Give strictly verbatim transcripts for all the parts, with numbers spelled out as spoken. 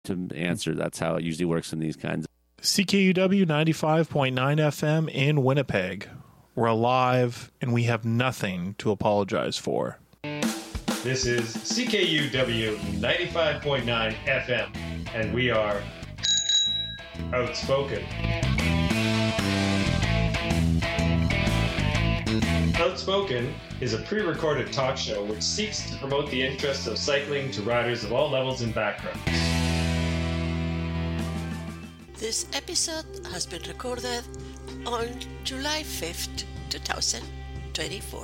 to answer. That's how it usually works in these kinds. C K U W ninety-five point nine F M in Winnipeg. We're alive, and we have nothing to apologize for. This is C K U W ninety-five point nine F M, and we are Outspoken. Outspoken is a pre-recorded talk show which seeks to promote the interests of cycling to riders of all levels and backgrounds. This episode has been recorded on July fifth, twenty twenty-four.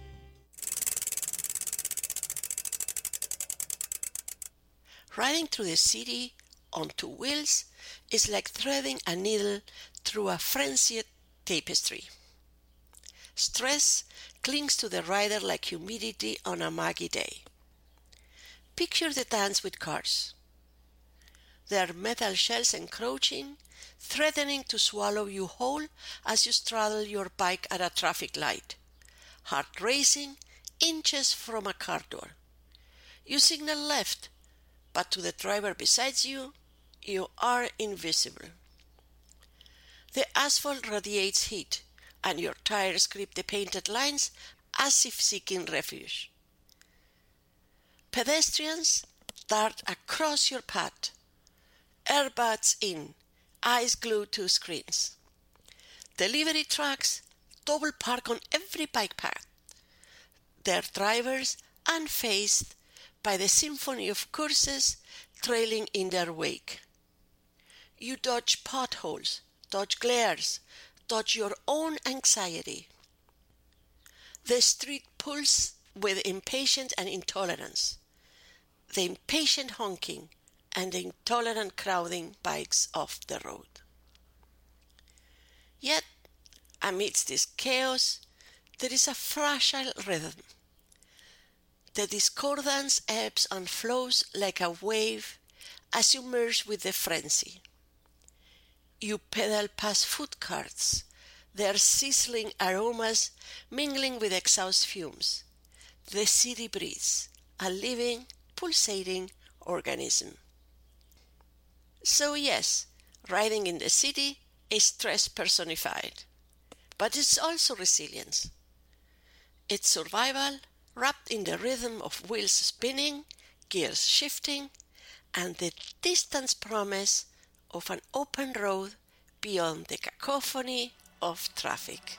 Riding through the city on two wheels is like threading a needle through a frenzied tapestry. Stress clings to the rider like humidity on a muggy day. Picture the dance with cars. Their metal shells encroaching, threatening to swallow you whole as you straddle your bike at a traffic light. Heart racing, inches from a car door. You signal left, but to the driver beside you, you are invisible. The asphalt radiates heat, and your tires grip the painted lines as if seeking refuge. Pedestrians dart across your path, airbags in, eyes glued to screens. Delivery trucks double park on every bike path, their drivers unfazed by the symphony of curses trailing in their wake. You dodge potholes, dodge glares, dodge your own anxiety. The street pulls with impatience and intolerance, the impatient honking and the intolerant crowding bikes off the road. Yet, amidst this chaos, there is a fragile rhythm. The discordance ebbs and flows like a wave as you merge with the frenzy. You pedal past food carts, their sizzling aromas mingling with exhaust fumes. The city breathes, a living, pulsating organism. So yes, riding in the city is stress personified, but it's also resilience. It's survival wrapped in the rhythm of wheels spinning, gears shifting, and the distant promise of an open road beyond the cacophony of traffic.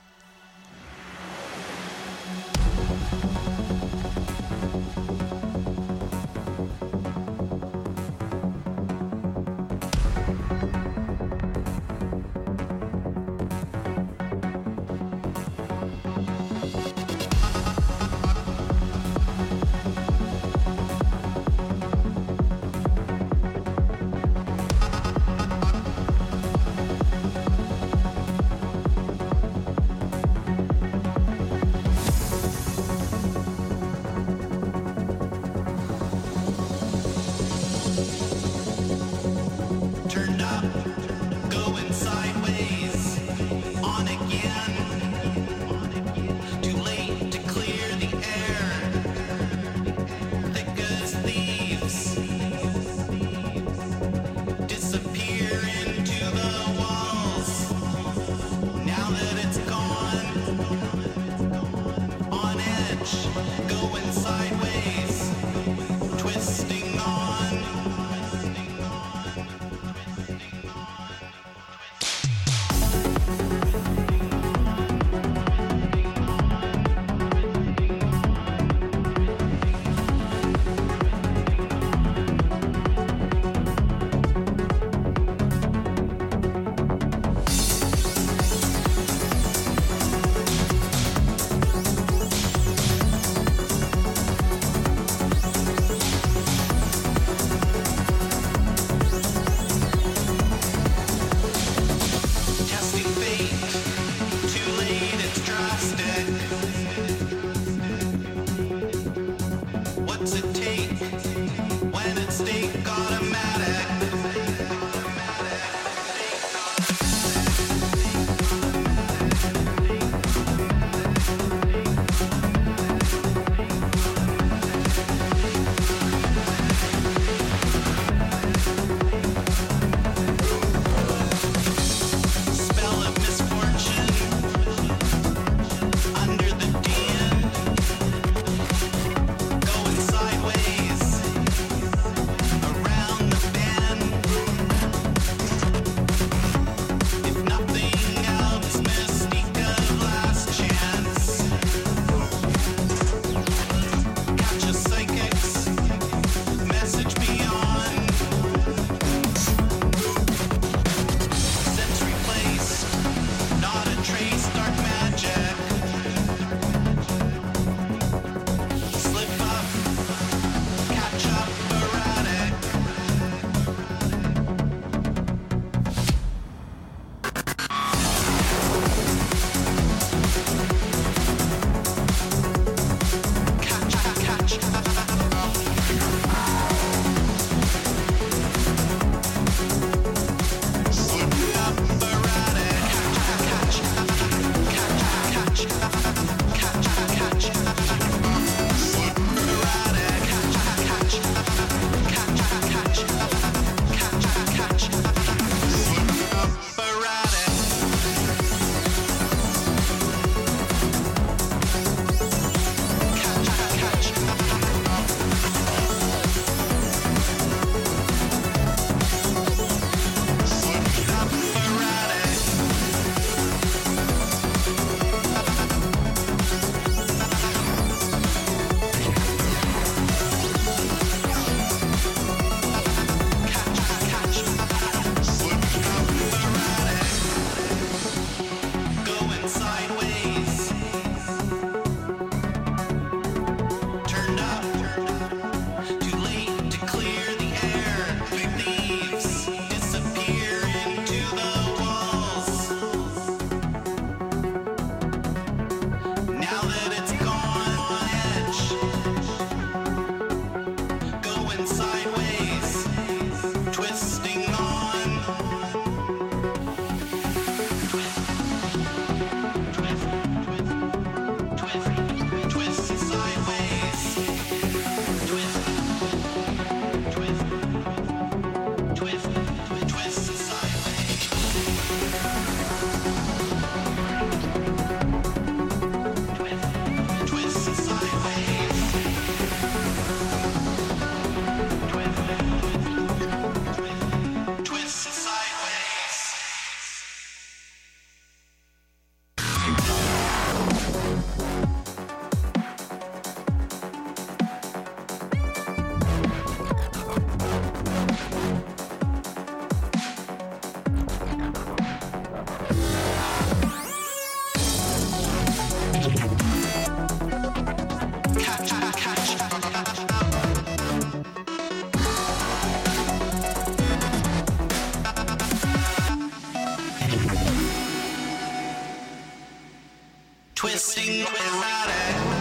Twisting around it.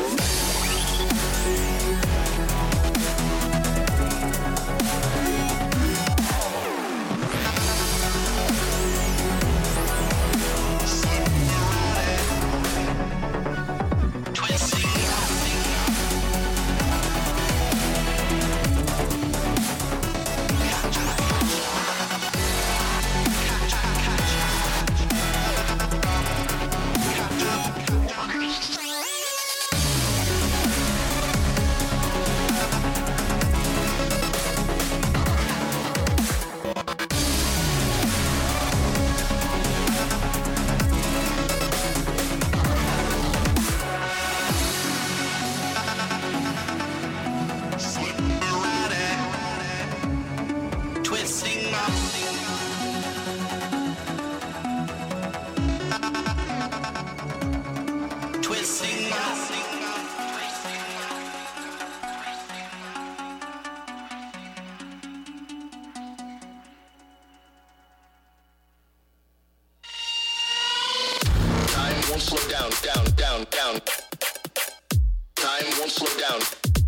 Slow down, down, down, down. Time won't slow down.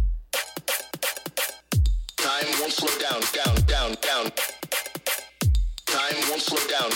Time won't slow down, down, down, down. Time won't slow down.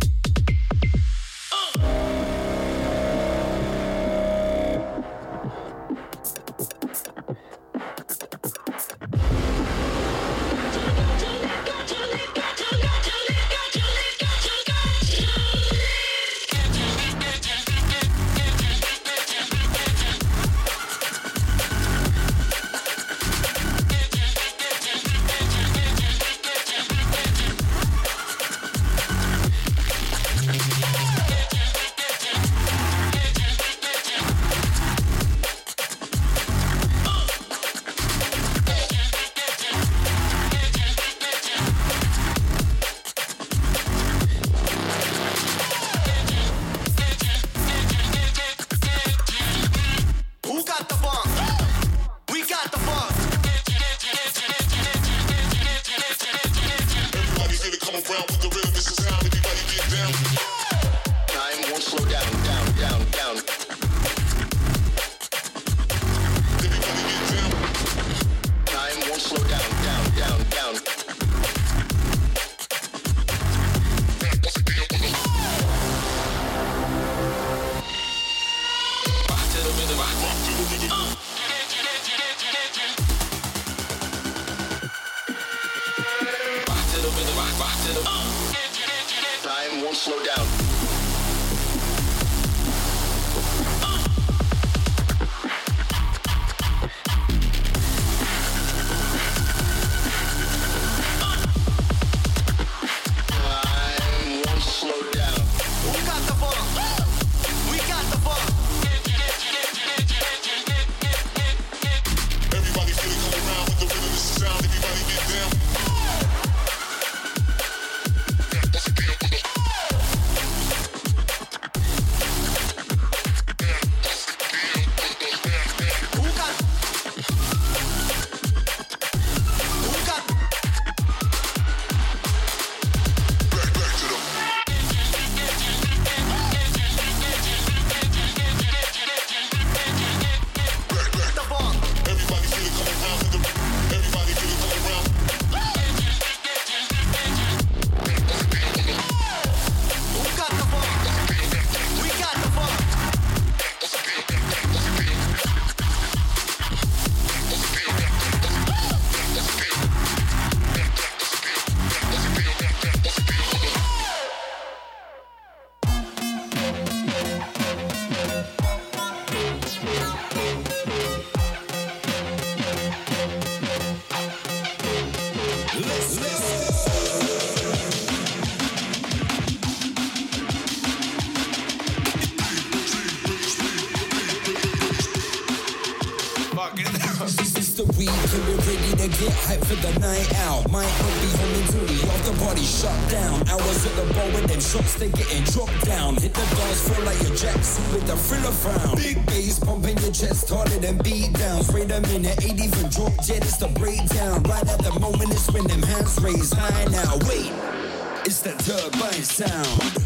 Time won't slow down. a night out. Might not be home until the after party shut down. Hours at the bar with them shots, they getting dropped down. Hit the dance floor like your Jackson with the thriller frown. Big bass pumping your chest harder than beat downs. Wait a minute, ain't even dropped yet, it's the breakdown. Right at the moment, it's when them hands raise high now. Wait, it's that turbine sound.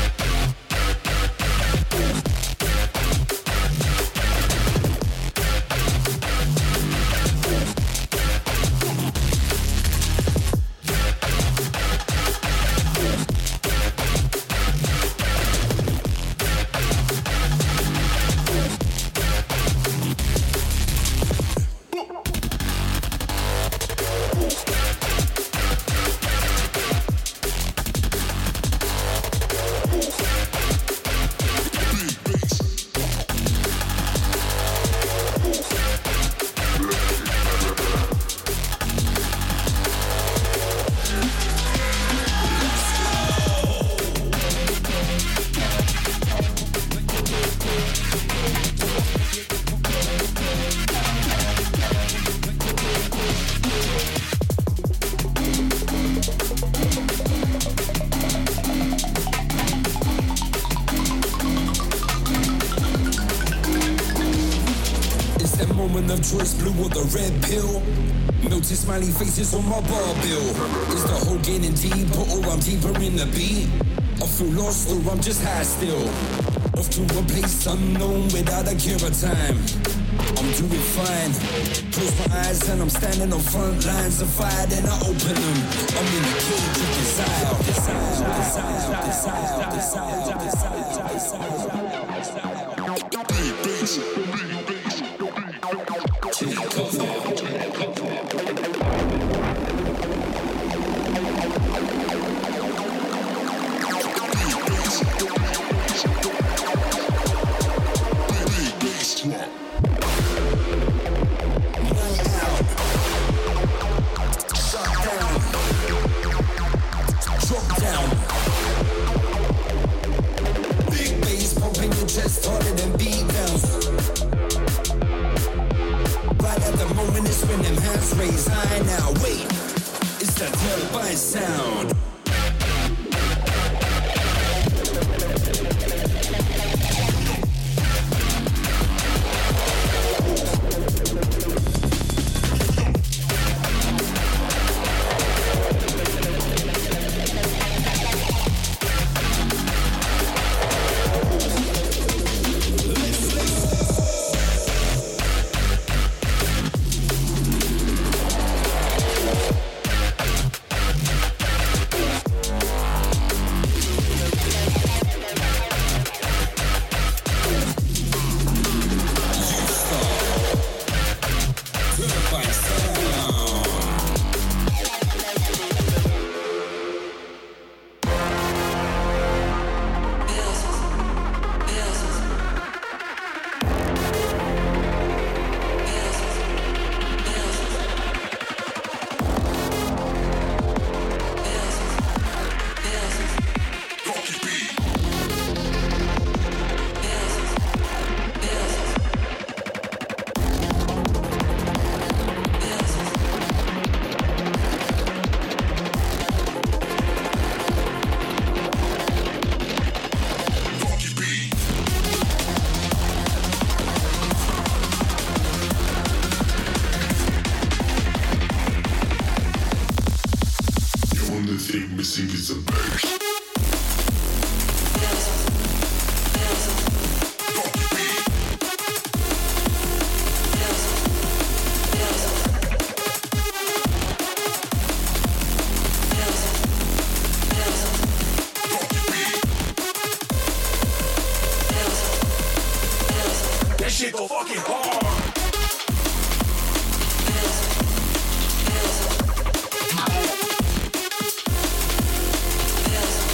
Choice, blue or the red pill. Melted smiley faces on my bar bill. Is the hole getting deeper or I'm deeper in the beat? I feel lost or I'm just high still. Off to a place unknown without a care of time. I'm doing fine. Close my eyes and I'm standing on front lines of fire. Then I open them. I'm in a cage of desire. Desire, desire, desire, desire, desire, desire, desire. Big bass, big bass. Take off, take off. Raise high now, wait, it's that turbine sound. Yes.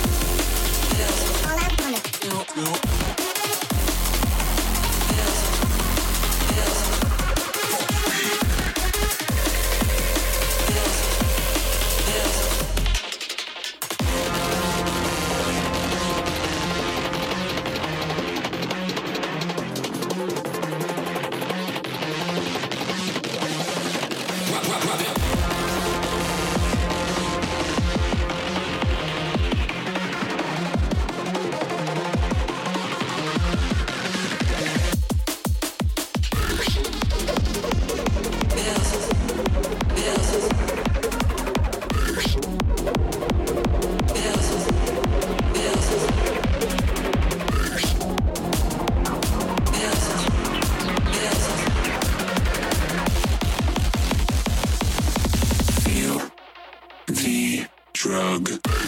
drug.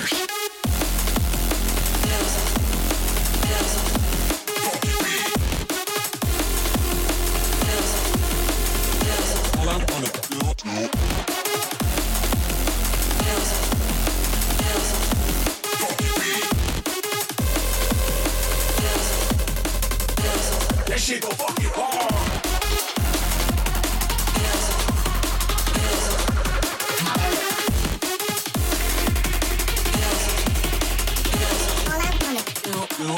All I wanna do. That shit go fucking hard. All I wanna do.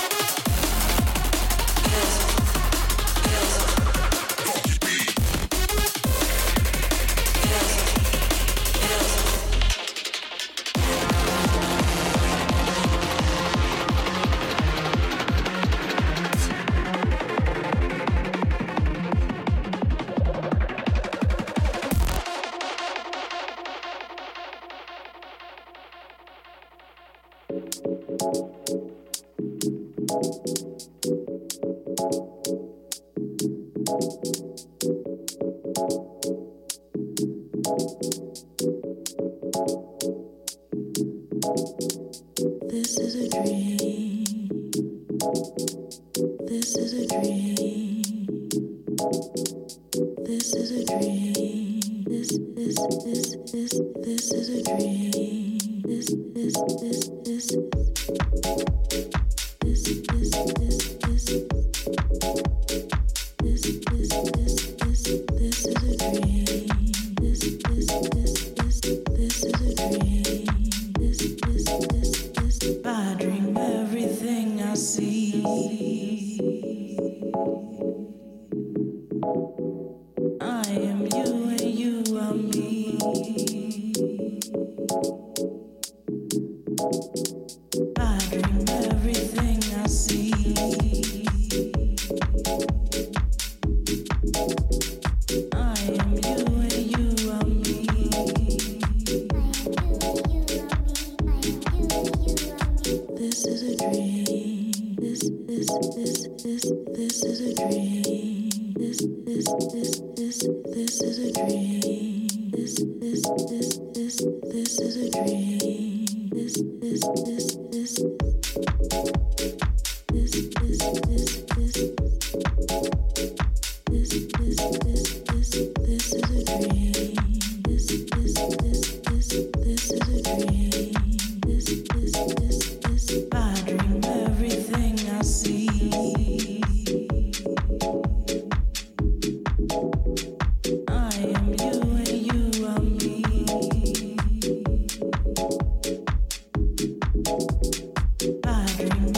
This is a dream. This is a dream. This is a dream. This, this, this, this, this is a dream. This, this, this, this. This, this, this, this. This, this, this, this. This is a dream. This, this, this, this. This is a dream. This, this, this, this. I dream everything I see. I am you and you are me. I dream everything I see. I am you and you are me. This is a dream. This, this, this, this, this is a dream. This, this, this, this, this is a dream. This, this, this, this, this is a dream. This, this, this, this. This, this, this, this. This, this, this, this, this is a dream. This, this, this, this, this is a dream. This, this, this, this. I dream everything I see. I am you and you are me. I dream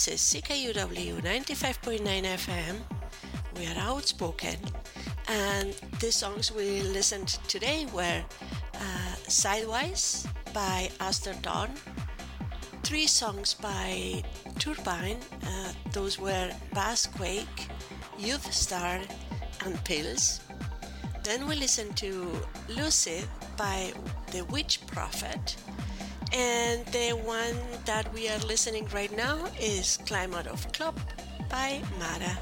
This is C K U W ninety-five point nine F M. We are Outspoken, and the songs we listened today were uh, Sidewise by Aster Dawn, three songs by Turbine, uh, those were Bassquake, Youth Star, and Pills. Then we listened to Lucid by The Witch Prophet, and the one that we are listening right now is Climb Out of Club by Mara.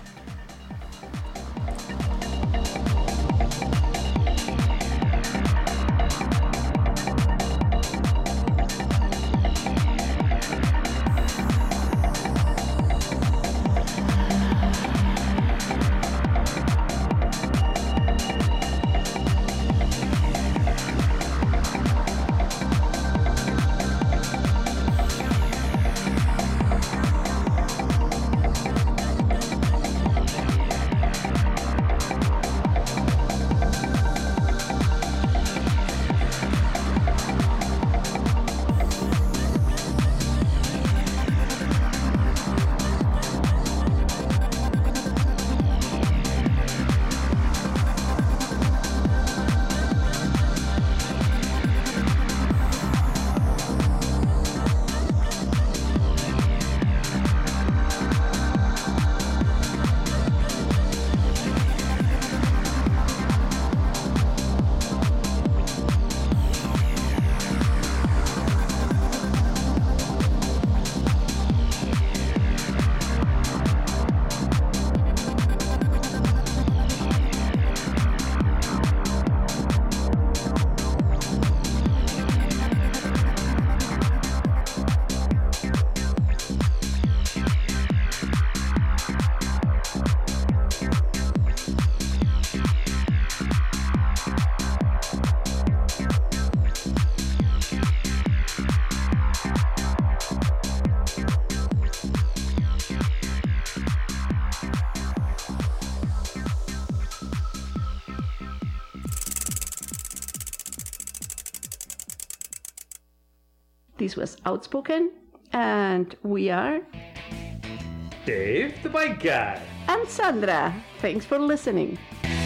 This was Outspoken, and we are Dave, the bike guy, and Sandra. Thanks for listening.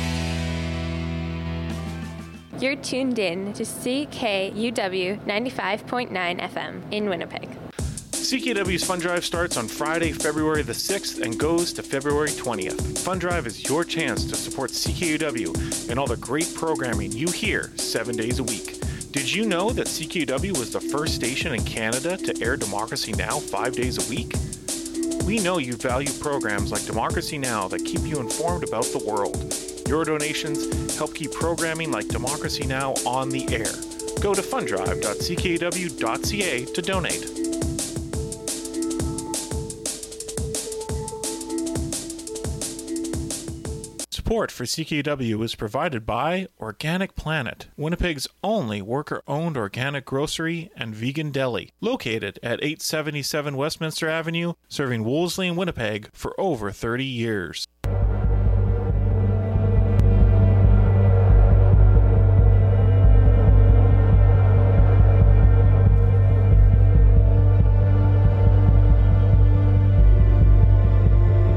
You're tuned in to C K U W ninety-five point nine F M in Winnipeg. C K U W's Fun Drive starts on Friday, February the sixth and goes to February twentieth. Fun Drive is your chance to support C K U W and all the great programming you hear seven days a week. Did you know that C K U W was the first station in Canada to air Democracy Now! Five days a week? We know you value programs like Democracy Now! That keep you informed about the world. Your donations help keep programming like Democracy Now! On the air. Go to fundrive dot c k u w dot c a to donate. Support for C K U W is provided by Organic Planet, Winnipeg's only worker-owned organic grocery and vegan deli, located at eight seventy-seven Westminster Avenue, serving Wolseley and Winnipeg for over thirty years.